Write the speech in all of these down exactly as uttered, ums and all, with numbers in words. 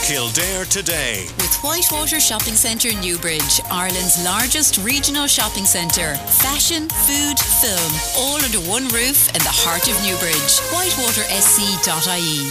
Kildare Today. With Whitewater Shopping Centre Newbridge, Ireland's largest regional shopping centre. Fashion, food, film, all under one roof in the heart of Newbridge. whitewater s c dot i e.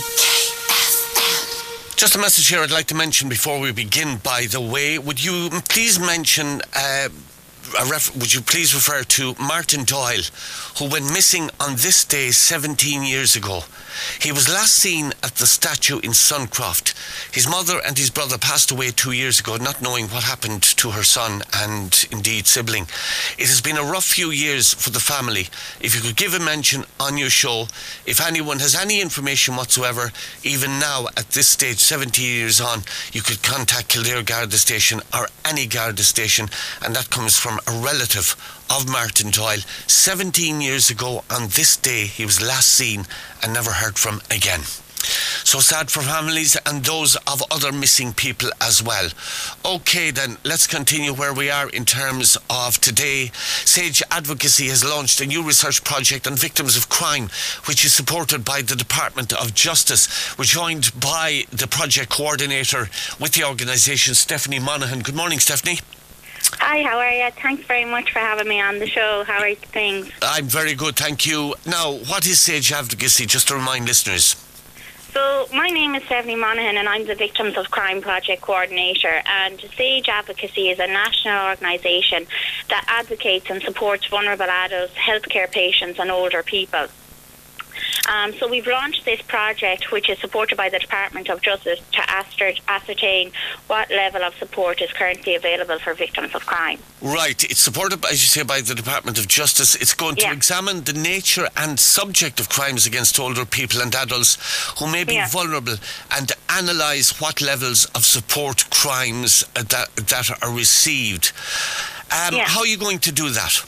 Just a message here I'd like to mention before we begin, by the way. Would you please mention, uh, a ref- would you please refer to Martin Doyle, who went missing on this day seventeen years ago. He was last seen at the statue in Suncroft. His mother and his brother passed away two years ago, not knowing what happened to her son and indeed sibling. It has been a rough few years for the family. If you could give a mention on your show, if anyone has any information whatsoever, even now at this stage, seventeen years on, you could contact Kildare Garda Station or any Garda Station, and that comes from a relative of Martin Doyle. seventeen years ago on this day, he was last seen and never heard from again. So sad for families and those of other missing people as well. OK then, let's continue where we are in terms of today. Sage Advocacy has launched a new research project on victims of crime, which is supported by the Department of Justice. We're joined by the project coordinator with the organisation, Stephanie Monaghan. Good morning, Stephanie. Hi, how are you? Thanks very much for having me on the show. How are things? I'm very good, thank you. Now, what is Sage Advocacy, just to remind listeners? So, my name is Stephanie Monaghan and I'm the Victims of Crime Project Coordinator, and Sage Advocacy is a national organisation that advocates and supports vulnerable adults, healthcare patients and older people. Um, so we've launched this project, which is supported by the Department of Justice, to ascer- ascertain what level of support is currently available for victims of crime. Right. It's supported, as you say, by the Department of Justice. It's going to yeah. examine the nature and subject of crimes against older people and adults who may be yeah. vulnerable, and analyse what levels of support crimes uh, that, that are received. Um, yeah. How are you going to do that?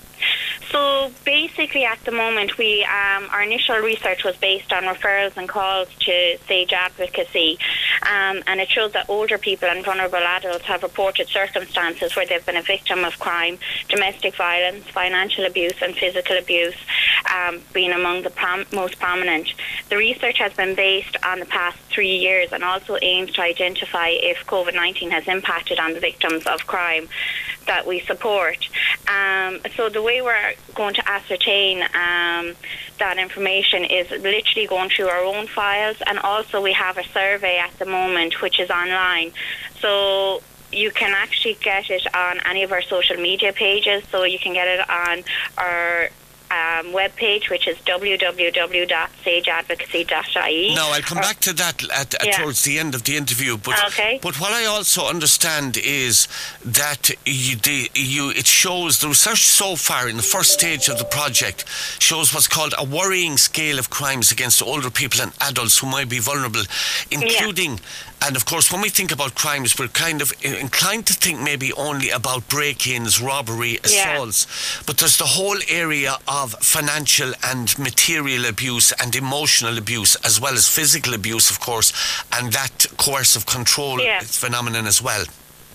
So basically at the moment we um, our initial research was based on referrals and calls to Sage Advocacy, um, and it shows that older people and vulnerable adults have reported circumstances where they've been a victim of crime, domestic violence, financial abuse and physical abuse um, being among the prom- most prominent. The research has been based on the past three years and also aims to identify if COVID nineteen has impacted on the victims of crime that we support. Um, so the way we're going to ascertain um, that information is literally going through our own files, and also we have a survey at the moment which is online. So you can actually get it on any of our social media pages. So you can get it on our Um, webpage, which is w w w dot sage advocacy dot i e. Now, I'll come or, back to that at, at yeah. towards the end of the interview. But, okay. but what I also understand is that you, the, you, it shows the research so far in the first stage of the project shows what's called a worrying scale of crimes against older people and adults who might be vulnerable, including... Yeah. And of course, when we think about crimes, we're kind of inclined to think maybe only about break-ins, robbery, assaults. Yeah. But there's the whole area of financial and material abuse and emotional abuse, as well as physical abuse, of course, and that coercive control yeah. phenomenon as well.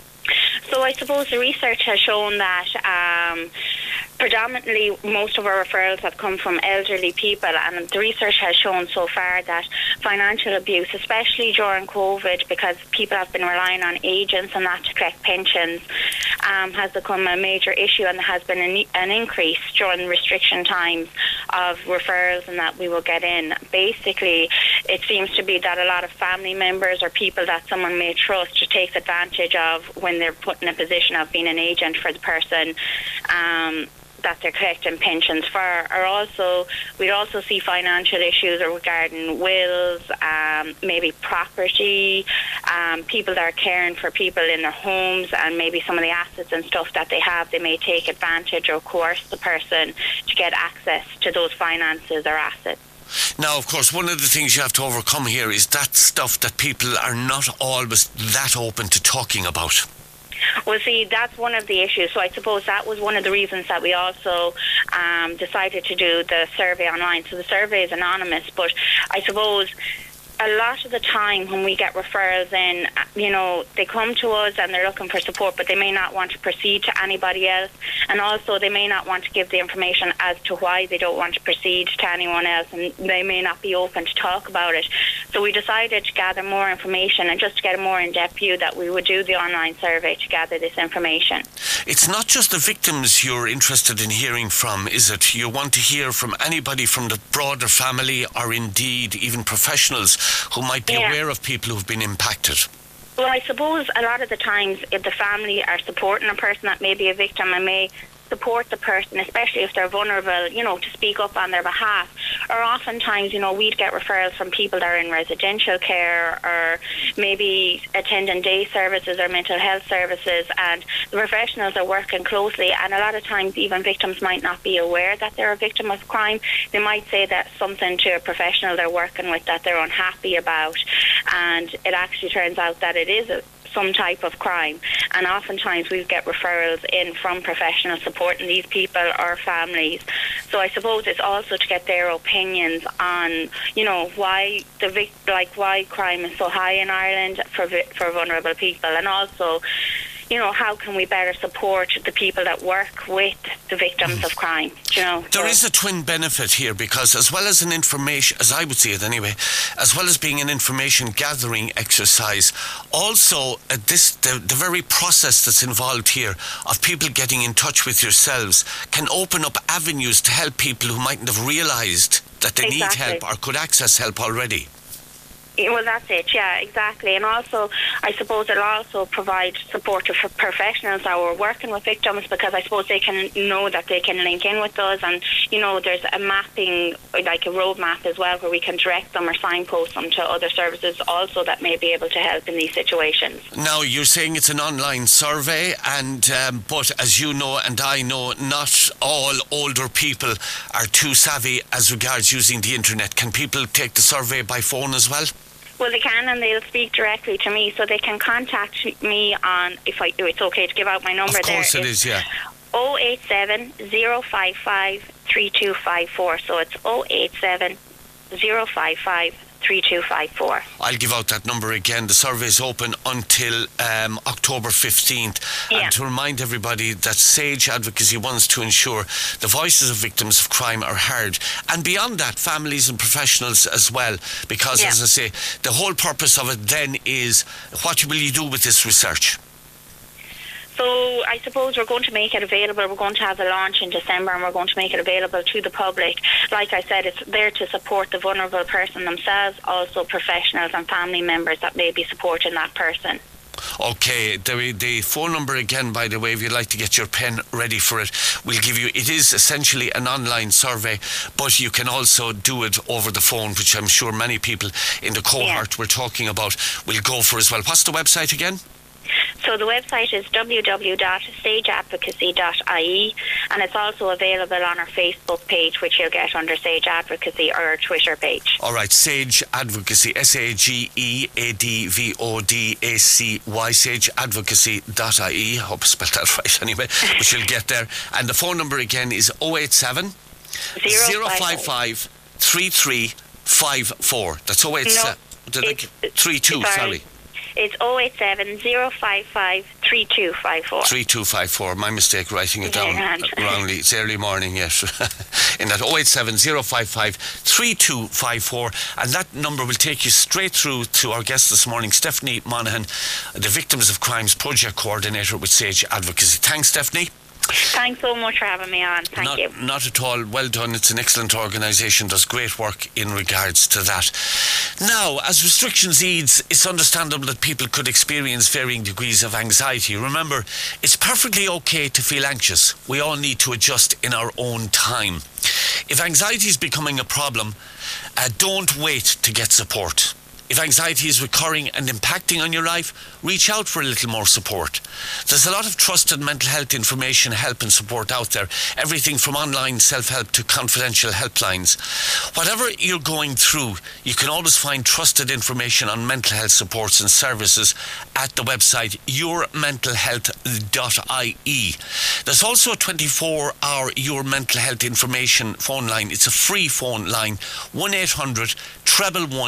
So I suppose the research has shown that um, predominantly most of our referrals have come from elderly people, and the research has shown so far that financial abuse, especially during COVID, because people have been relying on agents and that to collect pensions, um, has become a major issue, and there has been an, an increase during restriction times of referrals and that we will get in. Basically, it seems to be that a lot of family members or people that someone may trust to take advantage of when they're put in a position of being an agent for the person um, that they're collecting pensions for. Or also, we'd also see financial issues regarding wills, um, maybe property, um, people that are caring for people in their homes, and maybe some of the assets and stuff that they have, they may take advantage or coerce the person to get access to those finances or assets. Now, of course, one of the things you have to overcome here is that stuff that people are not always that open to talking about. Well, see, that's one of the issues. So I suppose that was one of the reasons that we also um, decided to do the survey online. So the survey is anonymous, but I suppose a lot of the time when we get referrals in, you know, they come to us and they're looking for support, but they may not want to proceed to anybody else, and also they may not want to give the information as to why they don't want to proceed to anyone else, and they may not be open to talk about it. So we decided to gather more information, and just to get a more in-depth view, that we would do the online survey to gather this information. It's not just the victims you're interested in hearing from, is it? You want to hear from anybody from the broader family, or indeed even professionals who might be yeah. aware of people who've been impacted. Well, I suppose a lot of the times if the family are supporting a person that may be a victim and may support the person, especially if they're vulnerable, you know, to speak up on their behalf. Or oftentimes, you know, we'd get referrals from people that are in residential care or maybe attending day services or mental health services, and the professionals are working closely, and a lot of times even victims might not be aware that they're a victim of crime. They might say that something to a professional they're working with that they're unhappy about, and it actually turns out that it is a some type of crime, and oftentimes we get referrals in from professionals supporting these people or families. So I suppose it's also to get their opinions on, you know, why the vic- like why crime is so high in Ireland for vi- for vulnerable people, and also, you know, how can we better support the people that work with the victims mm. of crime, you know. There so. is a twin benefit here, because as well as an information, as I would see it anyway, as well as being an information gathering exercise, also uh, this the, the very process that's involved here of people getting in touch with yourselves can open up avenues to help people who mightn't have realised that they exactly. need help or could access help already. Well, that's it, yeah, exactly. And also, I suppose it'll also provide support to professionals that are working with victims, because I suppose they can know that they can link in with us, and, you know, there's a mapping, like a roadmap as well, where we can direct them or signpost them to other services also that may be able to help in these situations. Now, you're saying it's an online survey, and um, but as you know and I know, not all older people are too savvy as regards using the internet. Can people take the survey by phone as well? Well, they can, and they'll speak directly to me, so they can contact me on, if, I, if it's okay to give out my number there. Of course there, it is, yeah. oh eight seven, oh five five, three two five four. So it's oh eight seven, oh five five, three two five four. I'll give out that number again. The survey is open until um, October fifteenth. Yeah. And to remind everybody that Sage Advocacy wants to ensure the voices of victims of crime are heard. And beyond that, families and professionals as well. Because, yeah. as I say, the whole purpose of it then is, what will you do with this research? So I suppose we're going to make it available. We're going to have a launch in December, and we're going to make it available to the public. Like I said, it's there to support the vulnerable person themselves, also professionals and family members that may be supporting that person. Okay, the, the phone number again, by the way, if you'd like to get your pen ready for it, we'll give you. It is essentially an online survey, but you can also do it over the phone, which I'm sure many people in the cohort yeah. we're talking about will go for as well. What's the website again? So the website is w w w dot sage advocacy dot i e, and it's also available on our Facebook page, which you'll get under Sage Advocacy, or our Twitter page. All right, Sage Advocacy, S A G E A D V O D A C Y, sage advocacy dot i e. I hope I spelled that right anyway, but you'll get there. And the phone number again is oh eight seven, oh five five, three three five four. That's oh eight seven, no, three two, sorry. sorry. It's oh eight seven, oh five five, three two five four. three two five four. My mistake writing it down yeah. wrongly. It's early morning, yes. In that oh eight seven, oh five five, three two five four. And that number will take you straight through to our guest this morning, Stephanie Monaghan, the Victims of Crimes Project Coordinator with Sage Advocacy. Thanks, Stephanie. Thanks so much for having me on. Thank not, you. Not at all. Well done. It's an excellent organisation. Does great work in regards to that. Now, as restrictions ease, it's understandable that people could experience varying degrees of anxiety. Remember, it's perfectly okay to feel anxious. We all need to adjust in our own time. If anxiety is becoming a problem, uh, don't wait to get support. If anxiety is recurring and impacting on your life, reach out for a little more support. There's a lot of trusted mental health information, help and support out there. Everything from online self-help to confidential helplines. Whatever you're going through, you can always find trusted information on mental health supports and services at the website your mental health dot i e. There's also a twenty-four hour Your Mental Health information phone line. It's a free phone line, one eight hundred, one one one,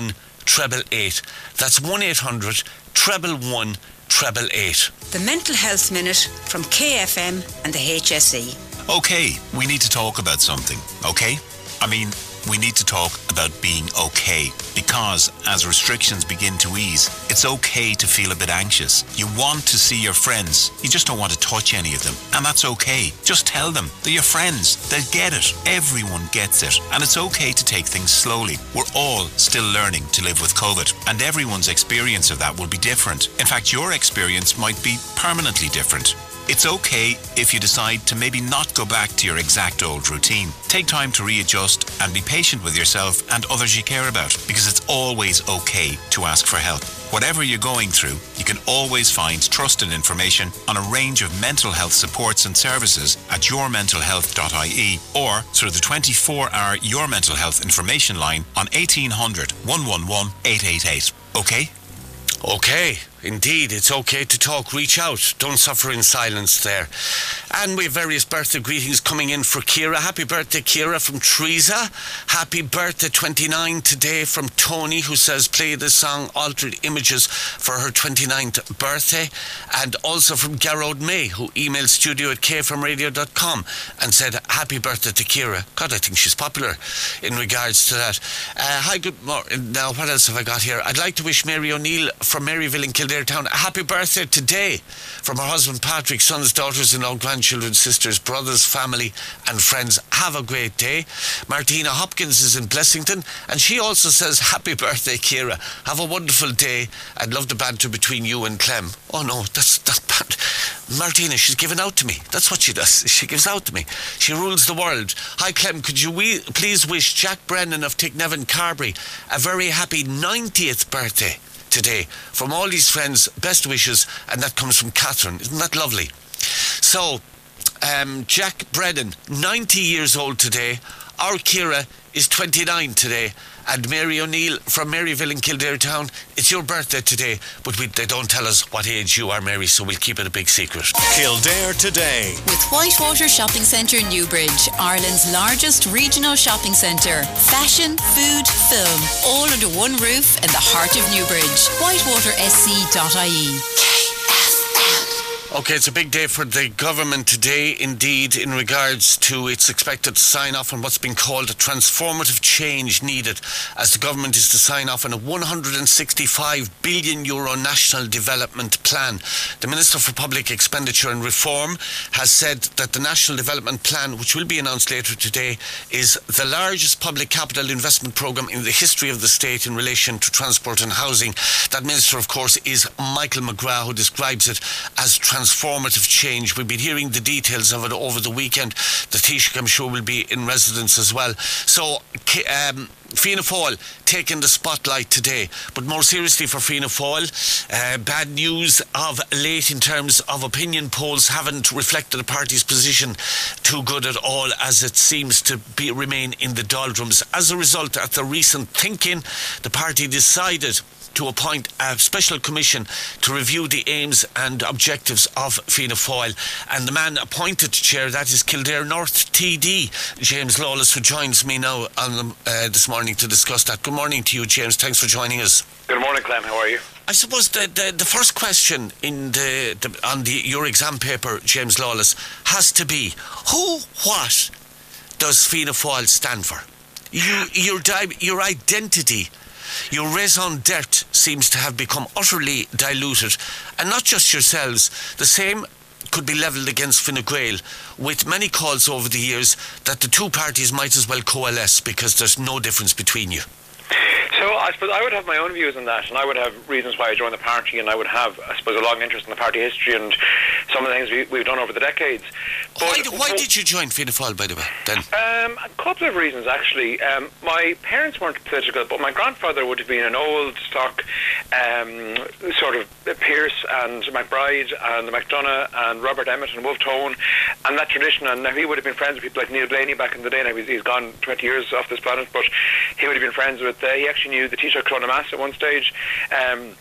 treble eight. That's one eight hundred, treble one, treble eight. The Mental Health Minute from K F M and the H S E. Okay, we need to talk about something, okay? I mean, we need to talk about being okay, because as restrictions begin to ease, it's okay to feel a bit anxious. You want to see your friends, you just don't want to touch any of them, and that's okay. Just tell them, they're your friends, they'll get it, everyone gets it, and it's okay to take things slowly. We're all still learning to live with COVID, and everyone's experience of that will be different. In fact, your experience might be permanently different. It's okay if you decide to maybe not go back to your exact old routine. Take time to readjust and be patient with yourself and others you care about, because it's always okay to ask for help. Whatever you're going through, you can always find trusted information on a range of mental health supports and services at your mental health dot I E or through the twenty-four hour Your Mental Health information line on eighteen hundred, one one one, eight eight eight. Okay? Okay, indeed, it's okay to talk. Reach out. Don't suffer in silence there. And we have various birthday greetings coming in for Ciara. Happy birthday, Ciara, from Teresa. Happy birthday, twenty-nine today, from Tony, who says play the song Altered Images for her twenty-ninth birthday. And also from Garrod May, who emailed studio at k f m radio dot com and said happy birthday to Ciara. God, I think she's popular in regards to that. Uh, hi, good morning. Now, what else have I got here? I'd like to wish Mary O'Neill from Maryville in Kildare Town a happy birthday today from her husband Patrick, sons, daughters-in-law, grandchildren, sisters, brothers, family and friends. Have a great day. Martina Hopkins is in Blessington and she also says happy birthday, Ciara. Have a wonderful day. I'd love the banter between you and Clem. Oh no, that's that bad. Martina, she's given out to me. That's what she does. She gives out to me. She rules the world. Hi Clem, could you we- please wish Jack Brennan of Ticknevin Carbery a very happy ninetieth birthday today. From all these friends, best wishes, and that comes from Catherine. Isn't that lovely? So, um, Jack Brennan, ninety years old today. Our Ciara is twenty-nine today. And Mary O'Neill from Maryville in Kildare Town, it's your birthday today, but we, they don't tell us what age you are, Mary, so we'll keep it a big secret. Kildare Today. With Whitewater Shopping Centre Newbridge, Ireland's largest regional shopping centre. Fashion, food, film, all under one roof in the heart of Newbridge. whitewater s c dot I E. Okay, it's a big day for the government today, indeed, in regards to its expected to sign off on what's been called a transformative change needed, as the government is to sign off on a one hundred sixty-five billion euro national development plan. The Minister for Public Expenditure and Reform has said that the national development plan, which will be announced later today, is the largest public capital investment programme in the history of the state in relation to transport and housing. That Minister, of course, is Michael McGrath, who describes it as transformative. Transformative change. We've been hearing the details of it over the weekend. The Taoiseach, I'm sure, will be in residence as well. So, um, Fianna Fáil taking the spotlight today. But more seriously for Fianna Fáil, uh, bad news of late in terms of opinion polls haven't reflected the party's position too good at all, as it seems to be remain in the doldrums. As a result, at the recent thinking, the party decided to appoint a special commission to review the aims and objectives of Fianna Fáil. And the man appointed to chair that is Kildare North T D, James Lawless, who joins me now on the, uh, this morning to discuss that. Good morning to you, James. Thanks for joining us. Good morning, Clem. How are you? I suppose the the, the first question in the, the on the your exam paper, James Lawless, has to be, who, what does Fianna Fáil stand for? You, your, your identity, your raison d'etre seems to have become utterly diluted, and not just yourselves. The same could be levelled against Fine Gael, with many calls over the years that the two parties might as well coalesce because there's no difference between you. So I suppose I would have my own views on that, and I would have reasons why I joined the party, and I would have, I suppose, a long interest in the party history and some of the things we, we've done over the decades. But why, why did you join Fianna Fáil, by the way, then? Um, a couple of reasons, actually. Um, my parents weren't political, but my grandfather would have been an old stock um, sort of Pearse and McBride and McDonough and Robert Emmett and Wolfe Tone and that tradition. And now he would have been friends with people like Neil Blaney back in the day. Now he's, he's gone twenty years off this planet, but he would have been friends with, uh, he actually knew the Taoiseach Clonamass at one stage. Um,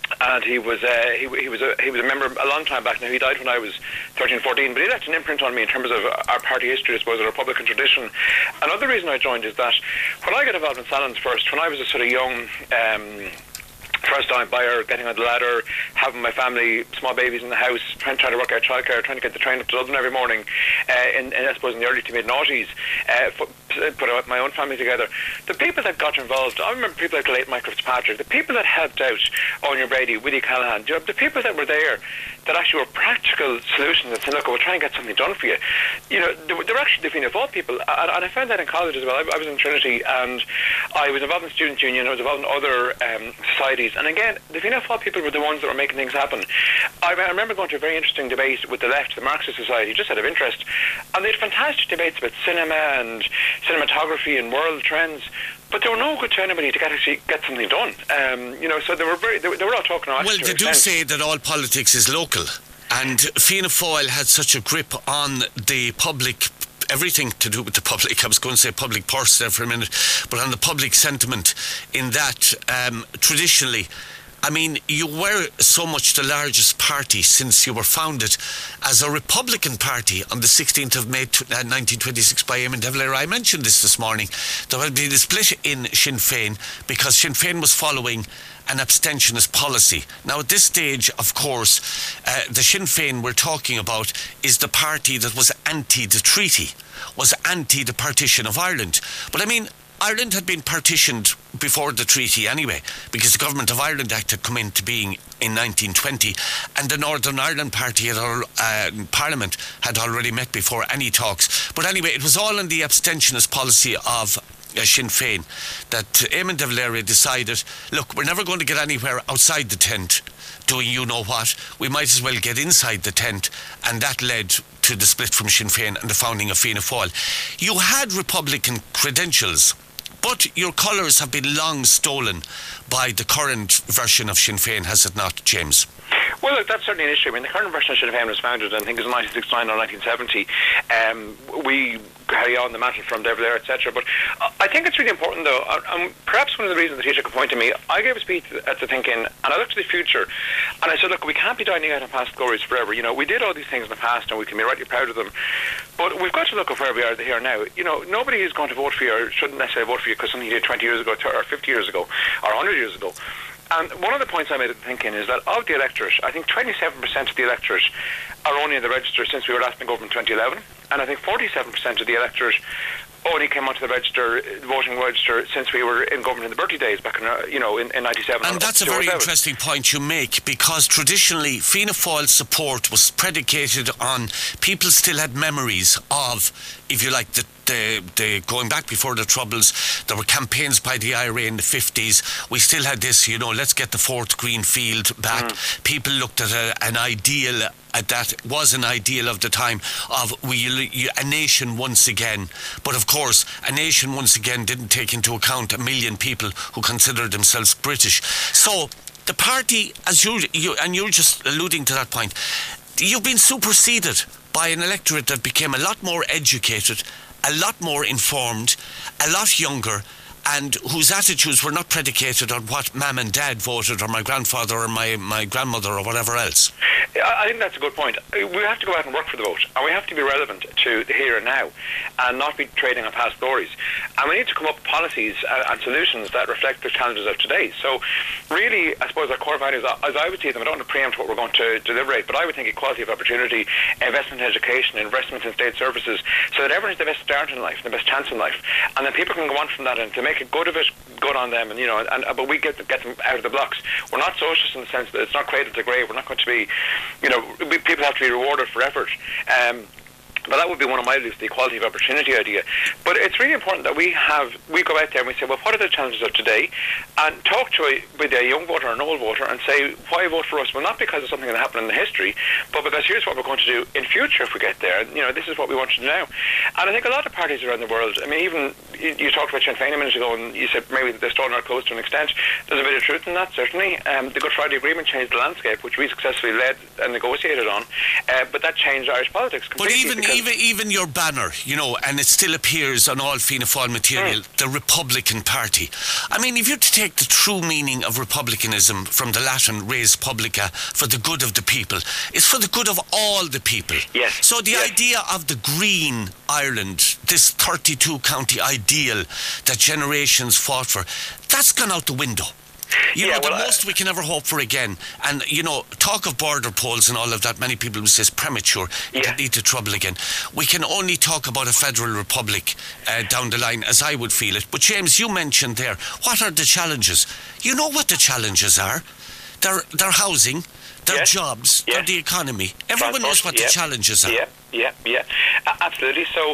And he was uh, he, he was a he was a member a long time back now. He died when I was thirteen, fourteen, but he left an imprint on me in terms of our party history, I suppose, the Republican tradition. Another reason I joined is that when I got involved in Salons first, when I was a sort of young um, first-time buyer, getting on the ladder, having my family, small babies in the house, trying, trying to work out childcare, trying to get the train up to Dublin every morning, uh, in, in, I suppose, in the early to mid-noughties, uh, put my own family together. The people that got involved, I remember people like the late Michael Fitzpatrick, the people that helped out, Owen Brady, Willie Callahan, you know, the people that were there that actually were practical solutions that said, look, we'll try and get something done for you. You know, they were, they were actually the Fianna Fáil people, and, and I found that in college as well. I, I was in Trinity, and I was involved in Student Union, I was involved in other um, societies, and again, the Fianna Fáil people were the ones that were making things happen. I, I remember going to a very interesting debate with the left, the Marxist Society, just out of interest, and they had fantastic debates about cinema and cinematography and world trends, but they were no good to anybody to get actually get something done. Um, you know, so they were very, they, they were all talking. Well, they do say that all politics is local, and Fianna Fáil had such a grip on the public. Everything to do with the public, I was going to say public purse there for a minute, but on the public sentiment, in that um, traditionally, I mean, you were so much the largest party since you were founded as a Republican Party on the sixteenth of May nineteen twenty-six by Eamon De Valera. I mentioned this this morning. There had been a split in Sinn Féin because Sinn Féin was following an abstentionist policy. Now, at this stage, of course, uh, the Sinn Féin we're talking about is the party that was anti the treaty, was anti the partition of Ireland. But I mean, Ireland had been partitioned before the treaty anyway, because the Government of Ireland Act had come into being in nineteen twenty, and the Northern Ireland Party had al- uh, Parliament had already met before any talks. But anyway, it was all in the abstentionist policy of uh, Sinn Féin that Eamon De Valera decided, look, we're never going to get anywhere outside the tent doing you know what, we might as well get inside the tent, and that led to the split from Sinn Féin and the founding of Fianna Fáil. You had Republican credentials, but your colours have been long stolen by the current version of Sinn Féin, has it not, James? Well, look, that's certainly an issue. I mean, the current version of Sinn Féin was founded, I think it was in nineteen sixty-nine or nineteen seventy. Um, we carry on the mantle from De Valera, et cetera. But I think it's really important, though, and perhaps one of the reasons the teacher could point to me, I gave a speech at the thinking, and I looked to the future, and I said, look, we can't be dining out on past glories forever. You know, we did all these things in the past, and we can be rightly proud of them, but we've got to look at where we are here now. You know, nobody is going to vote for you, or shouldn't necessarily vote for you because something you did twenty years ago, or fifty years ago, or one hundred years ago. And one of the points I made at the thinking is that of the electorate, I think twenty-seven percent of the electorate are only in the register since we were last in government in twenty eleven, and I think forty-seven percent of the electorate only came onto the register, the voting register, since we were in government in the Bertie days back in, uh, you know, in, in ninety-seven. And that's a very interesting point you make, because traditionally Fianna Fáil's support was predicated on people still had memories of, if you like, the The, the going back before the Troubles. There were campaigns by the I R A in the fifties. We still had this, you know, let's get the fourth green field back. Mm. People looked at a, an ideal, at that was an ideal of the time of we a nation once again. But of course, a nation once again didn't take into account a million people who considered themselves British. So the party, as you, you and you're just alluding to that point, you've been superseded by an electorate that became a lot more educated, a lot more informed, a lot younger, and whose attitudes were not predicated on what Mam and Dad voted, or my grandfather or my, my grandmother or whatever else. I think that's a good point. We have to go out and work for the vote, and we have to be relevant to the here and now, and not be trading on past stories. And we need to come up with policies and solutions that reflect the challenges of today. So really, I suppose our core values, as I would see them, I don't want to preempt what we're going to deliberate, but I would think equality of opportunity, investment in education, investment in state services, so that everyone has the best start in life, the best chance in life, and then people can go on from that and to make it good of it, good on them, and you know, and, and but we get get them out of the blocks. We're not socialist in the sense that it's not cradle to grave. We're not going to be, you know, we, people have to be rewarded for effort. Um, But that would be one of my views, the equality of opportunity idea. But it's really important that we have, we go out there and we say, well, what are the challenges of today? And talk to a, with a young voter or an old voter and say, why vote for us? Well, not because of something that happened in the history, but because here's what we're going to do in future if we get there. And, you know, this is what we want to do now. And I think a lot of parties around the world, I mean, even, you, you talked about Sinn Féin a minute ago, and you said maybe they're stolen our clothes to an extent. There's a bit of truth in that, certainly. Um, the Good Friday Agreement changed the landscape, which we successfully led and negotiated on. Uh, but that changed Irish politics completely. But even even even your banner, you know, and it still appears on all Fianna Fáil material, mm. the Republican Party. I mean, if you're to take the true meaning of republicanism from the Latin res publica, for the good of the people, it's for the good of all the people. Yes. So the yes. idea of the Green Ireland, this thirty-two county ideal that generations fought for, that's gone out the window. You yeah, know, well, the most uh, we can ever hope for again. And, you know, talk of border polls and all of that, many people will say it's premature. It yeah. can lead to trouble again. We can only talk about a federal republic uh, down the line, as I would feel it. But, James, you mentioned there, what are the challenges? You know what the challenges are. They're, they're housing, they're yes. jobs, yes. they're the economy. Everyone Transport. knows what yeah. the challenges are. Yeah, yeah, yeah. Uh, absolutely. So...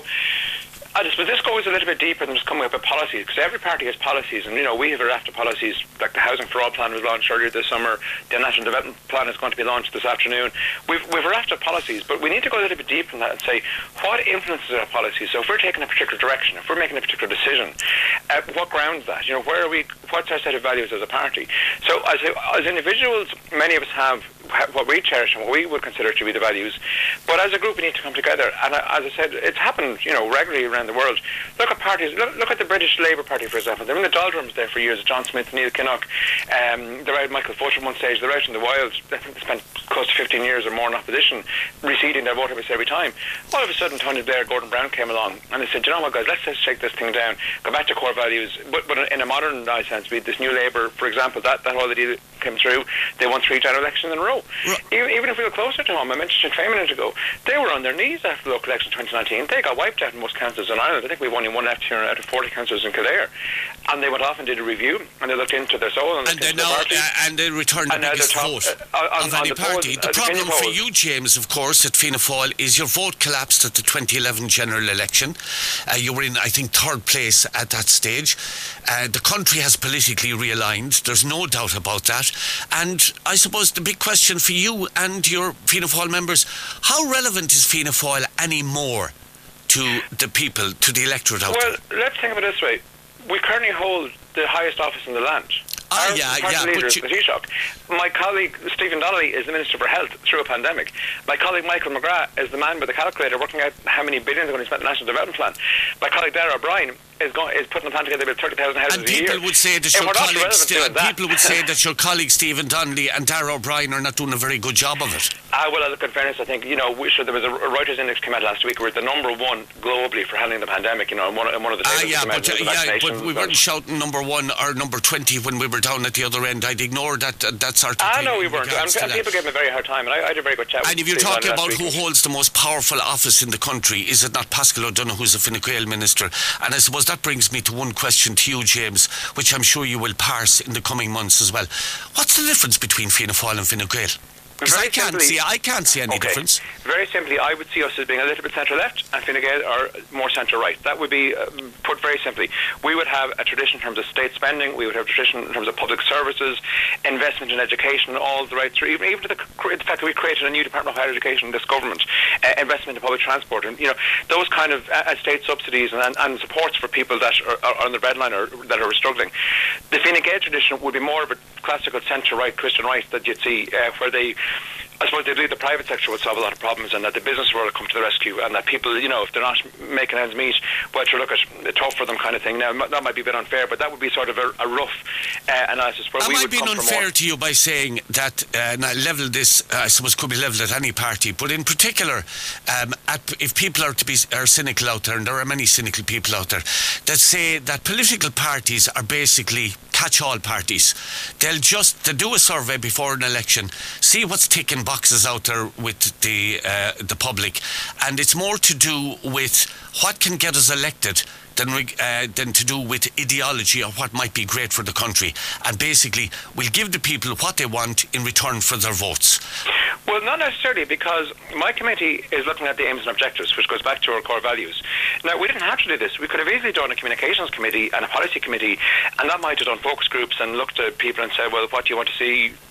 I just, but this goes a little bit deeper than just coming up with policies, because every party has policies, and you know we have a raft of policies. Like the Housing for All plan was launched earlier this summer. The National Development Plan is going to be launched this afternoon. We've we've a raft of policies, but we need to go a little bit deeper than that and say what influences our policies. So if we're taking a particular direction, if we're making a particular decision, uh, what grounds that? You know, where are we? What's our set of values as a party? So as as individuals, many of us have what we cherish and what we would consider to be the values, but as a group we need to come together. And as I said, it's happened, you know, regularly around the world. Look at parties. Look, look at the British Labour Party, for example. They're in the doldrums there for years. John Smith, Neil Kinnock. Um, they're out. Michael Foot at one stage. They're out in the wild. I think they spent close to fifteen years or more in opposition, receding their voter base every time. All of a sudden, Tony Blair, Gordon Brown came along, and they said, "You know what, guys? Let's just shake this thing down. Go back to core values." But, but in a modern sense, be this New Labour, for example, that that whole idea came through. They won three general elections in a row. Right. Even, even if we were closer to home, I mentioned Sinn Féin a minute ago. They were on their knees after the local election in twenty nineteen. They got wiped out in most councils in Ireland. I think we've only one left here out of forty councils in Kildare. And they went off and did a review, and they looked into their soul and, and looked into now, their party. Uh, and they returned and the biggest top, vote uh, on, of on any the party. polls, the uh, problem the for polls. you, James, of course, at Fianna Fáil, is your vote collapsed at the twenty eleven general election. Uh, you were in, I think, third place at that stage. Uh, the country has politically realigned. There's no doubt about that. And I suppose the big question for you and your Fianna Fáil members, how relevant is Fianna Fáil anymore to the people, to the electorate out well, there? Well, let's think of it this way. We currently hold the highest office in the land. Ah, Our yeah, party yeah. leader But is you... the Taoiseach. My colleague Stephen Donnelly is the Minister for Health through a pandemic. My colleague Michael McGrath is the man with the calculator working out how many billions are going to be spent on the National Development Plan. My colleague Dara O'Brien is going is putting a plan together with thirty thousand houses and a year. people would say that and your colleague St- that. people would say that your colleague Stephen Donnelly and Dara O'Brien are not doing a very good job of it. Ah, well, look, in fairness, I think, you know, we should, there was a Reuters index came out last week. We're the number one globally for handling the pandemic, you know, and one, and one of the Ah, tables yeah, came out but, uh, was the yeah, but we vaccinations, weren't but- shouting number one or number twenty when we were down at the other end. I'd ignore that uh, that sort of Ah, thing. no, we in weren't. regards And, to and that. people gave me a very hard time, and I, I had a very good chat with And if you're Stephen talking Donnelly about last who week. holds the most powerful office in the country, is it not Pascal O'Donoghue, who's the Fine Gael minister? And I suppose that brings me to one question to you, James, which I'm sure you will parse in the coming months as well. What's the difference between Fianna Fáil and Fine Gael? Because I can't simply- see, I can't see any Okay. difference. Very simply, I would see us as being a little bit centre-left, and Fine Gael are more centre-right. That would be, um, put very simply, we would have a tradition in terms of state spending, we would have a tradition in terms of public services, investment in education, all the right through, even, even to the, the fact that we created a new Department of Higher Education in this government, uh, investment in public transport, and, you know, those kind of uh, state subsidies and, and, and supports for people that are, are on the breadline or that are struggling. The Fine Gael tradition would be more of a classical centre-right Christian right that you'd see, uh, where they, I suppose they believe the private sector would solve a lot of problems, and that the business world will come to the rescue, and that people, you know, if they're not making ends meet, well, to look at it, tough for them kind of thing. Now, that might be a bit unfair, but that would be sort of a, a rough uh, analysis. Where Am we I would being come from unfair more. to you by saying that, uh, and I level this, uh, I suppose could be levelled at any party, but in particular, um, at, if people are to be are cynical out there, and there are many cynical people out there, that say that political parties are basically catch-all parties. They'll just they'll do a survey before an election, see what's ticking boxes out there with the uh, the public, and it's more to do with what can get us elected than uh, than to do with ideology or what might be great for the country. And basically, we'll give the people what they want in return for their votes. Well, not necessarily, because my committee is looking at the aims and objectives, which goes back to our core values. Now, we didn't have to do this. We could have easily done a communications committee and a policy committee, and that might have done focus groups and looked at people and said, well, what do you want to see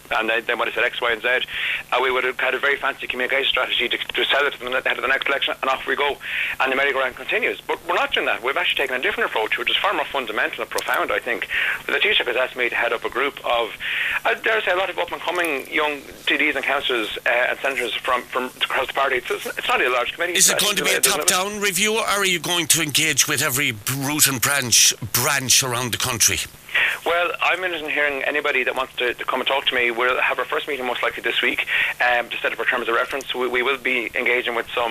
and they, they might have said X, Y, and Z, uh, we would have had a very fancy communication strategy to, to sell it to them ahead of the next election, and off we go, and the merry-go-round continues. But we're not doing that. We've actually taken a different approach, which is far more fundamental and profound, I think. The Taoiseach has asked me to head up a group of, I dare say, a lot of up-and-coming young T Ds and councillors uh, and senators from, from across the party. It's, it's not a large committee. Is it going to be a top-down review, or are you going to engage with every root and branch branch around the country? Well, I'm interested in hearing anybody that wants to, to come and talk to me. We'll have our first meeting most likely this week um, to set up our terms of reference. We, we will be engaging with some,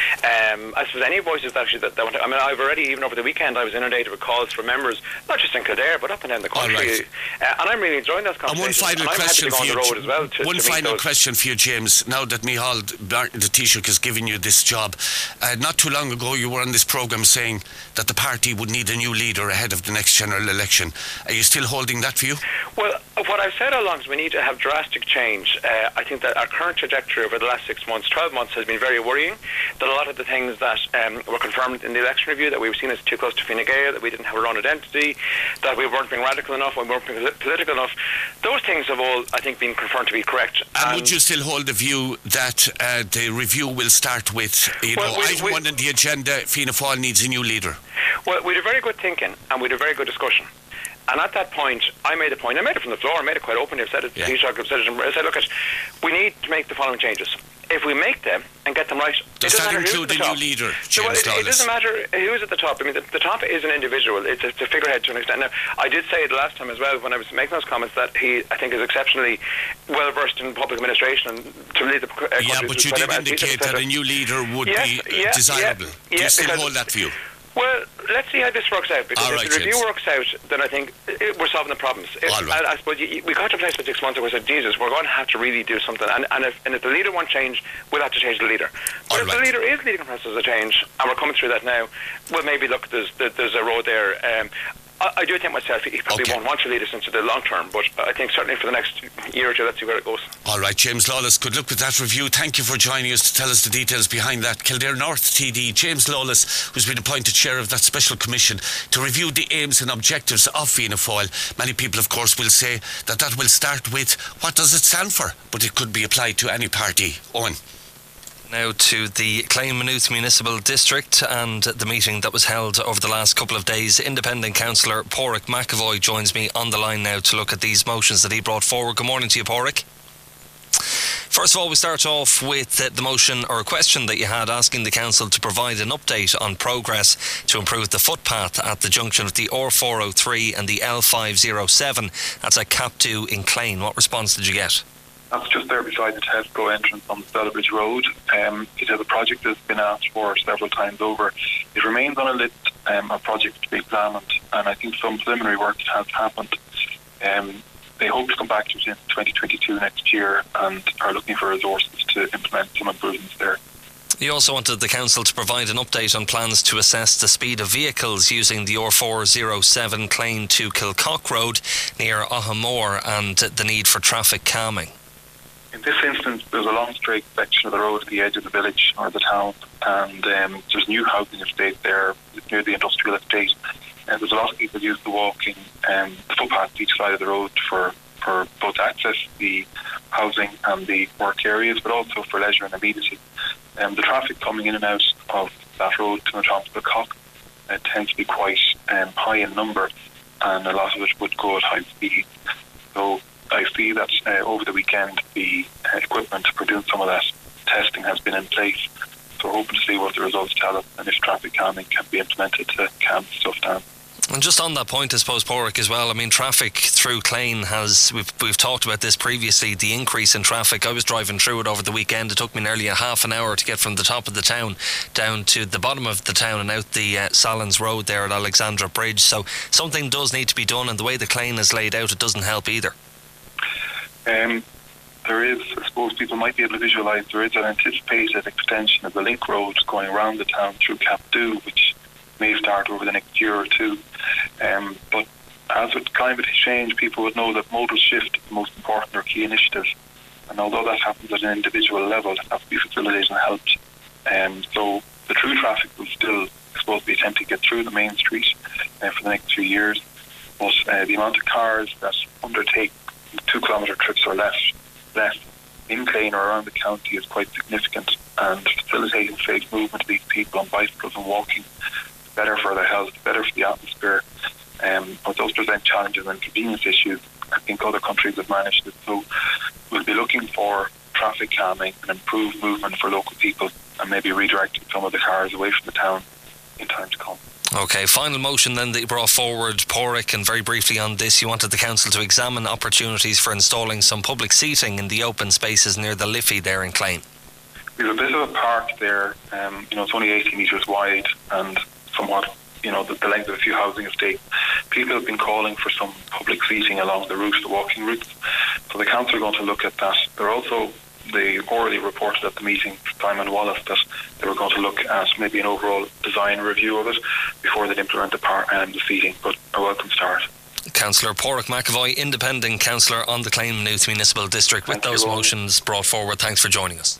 um, I suppose, any voices actually that, that want to, I mean, I've already, even over the weekend, I was inundated with calls from members, not just in Kildare, but up and down the country. Right. Uh, and I'm really enjoying those conversations. And one final and question for you. As well to, one to final those. question for you, James. Now that Micheál, the Taoiseach, has given you this job, uh, not too long ago you were on this programme saying that the party would need a new leader ahead of the next general election. Are you still holding that view? Well, what I've said all along is we need to have drastic change. Uh, I think that our current trajectory over the last six months, twelve months, has been very worrying. That a lot of the things that um, were confirmed in the election review, that we were seen as too close to Fine Gael, that we didn't have our own identity, that we weren't being radical enough, we weren't being political enough, those things have all, I think, been confirmed to be correct. And, and would you still hold the view that uh, the review will start with, you well, know, we, item we, one on the agenda, Fianna Fáil needs a new leader? Well, we had a very good thinking and we had a very good discussion. And at that point, I made a point. I made it from the floor. I made it quite openly. I've said it to the Taoiseach. I've said it. I said, look, at, we need to make the following changes. If we make them and get them right, does it doesn't that matter include who's the at the new leader, so, James well, it, Lawless? It doesn't matter who's at the top. I mean, the, the top is an individual. It's a, it's a figurehead to an extent. Now, I did say it last time as well when I was making those comments that he, I think, is exceptionally well versed in public administration and to lead the uh, yeah, but you did indicate that a new leader would yes, be yeah, desirable. Yeah, Do you yeah, still hold that view? Well, let's see how this works out, because right, if the review James. works out, then I think it, we're solving the problems. If, All right. I, I suppose you, we got to a place for six months ago where we said, Jesus, we're going to have to really do something. And, and, if, and if the leader won't change, we'll have to change the leader. But All if right. the leader is leading the process of change, and we're coming through that now, well, maybe, look, there's, there's a road there. Um, I, I do think myself he probably okay. won't want to lead us into the long term, but I think certainly for the next year or two, let's see where it goes. All right, James Lawless, good luck with that review. Thank you for joining us to tell us the details behind that. Kildare North T D James Lawless, who's been appointed chair of that special commission to review the aims and objectives of Fianna Fáil. Many people, of course, will say that that will start with what does it stand for, but it could be applied to any party. Owen. Now to the Clane Maynooth Municipal District and the meeting that was held over the last couple of days. Independent Councillor Pádraig McAvoy joins me on the line now to look at these motions that he brought forward. Good morning to you, Pádraig. First of all, we start off with uh, the motion or a question that you had asking the council to provide an update on progress to improve the footpath at the junction of the R four oh three and the L five oh seven. That's at Captu in Clane. What response did you get? That's just there beside the Tesco entrance on the Stelbridge Road. Um, it is a project that's been asked for several times over. It remains on a list um, of projects to be examined, and I think some preliminary work has happened. Um, they hope to come back to it in twenty twenty-two next year and are looking for resources to implement some improvements there. You also wanted the council to provide an update on plans to assess the speed of vehicles using the R four oh seven Clane to Kilcock Road near Ahamore and the need for traffic calming. In this instance, there's a long straight section of the road at the edge of the village or the town, and um, there's new housing estate there near the industrial estate. And there's a lot of people used to walking um, the footpath each side of the road for, for both access to the housing and the work areas, but also for leisure and amenity. Um, the traffic coming in and out of that road to Kilcock uh, tends to be quite um, high in number, and a lot of it would go at high speed. So I see that uh, over the weekend the uh, equipment for doing some of that testing has been in place. So we're hoping to see what the results tell us and if traffic calming can be implemented to calm stuff down. And just on that point, I suppose, Pádraig, as well, I mean, traffic through Clane has, we've, we've talked about this previously, the increase in traffic. I was driving through it over the weekend. It took me nearly a half an hour to get from the top of the town down to the bottom of the town and out the uh, Salins Road there at Alexandra Bridge. So something does need to be done, and the way the Clane is laid out, it doesn't help either. Um, there is, I suppose people might be able to visualise, there is an anticipated extension of the link road going around the town through Captu, which may start over the next year or two. Um, but as with climate change, people would know that modal shift is the most important or key initiative. And although that happens at an individual level, it has to be facilitated and helped. Um, so the through traffic will still, I suppose, be attempting to get through the main street uh, for the next few years. But uh, the amount of cars that undertake two kilometre trips or less, less in Clane or around the county is quite significant, and facilitating safe movement of these people on bicycles and walking is better for their health, better for the atmosphere. Um, but those present challenges and convenience issues. I think other countries have managed it, so we'll be looking for traffic calming and improved movement for local people, and maybe redirecting some of the cars away from the town in time to come. OK, final motion then that you brought forward, Porrick, and very briefly on this, you wanted the council to examine opportunities for installing some public seating in the open spaces near the Liffey there in Clane. There's a bit of a park there, um, you know, it's only eighty metres wide and somewhat, you know, the, the length of a few housing estates. People have been calling for some public seating along the route, the walking routes. So the council are going to look at that. They're also, they already reported at the meeting, Simon Wallace, that they were going to look at maybe an overall design review of it before they'd implement the, par- um, the seating, but a welcome start. Councillor Porrick McAvoy, independent councillor on the Clane Maynooth Municipal District, with Thank those you, motions brought forward. Thanks for joining us.